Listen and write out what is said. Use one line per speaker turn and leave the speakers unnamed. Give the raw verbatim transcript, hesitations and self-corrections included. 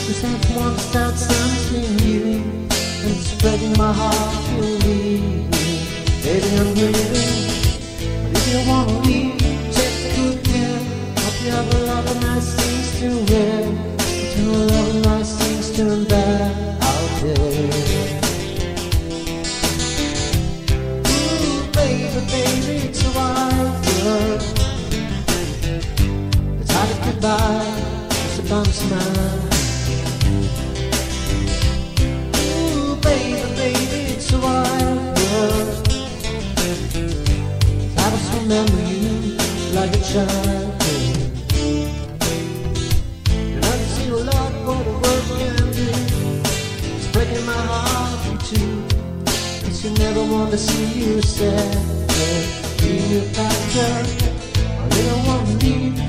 Cause I want to start something new and spreading my heart to leave. Baby, I'm leaving, but if you wanna leave, take good care. Hope you have a lot of nice things to wear, but you have a lot of nice things turn bad out there. Ooh, baby, baby, it's a wild world. It's hard to get by, just a bum smile. Ooh, baby, baby, it's a wild world. I just remember you like a child. And I've seen a lot what the world can do. It's breaking my heart in two. Cause you never want to see you sad. Be a factor, I don't want to leave.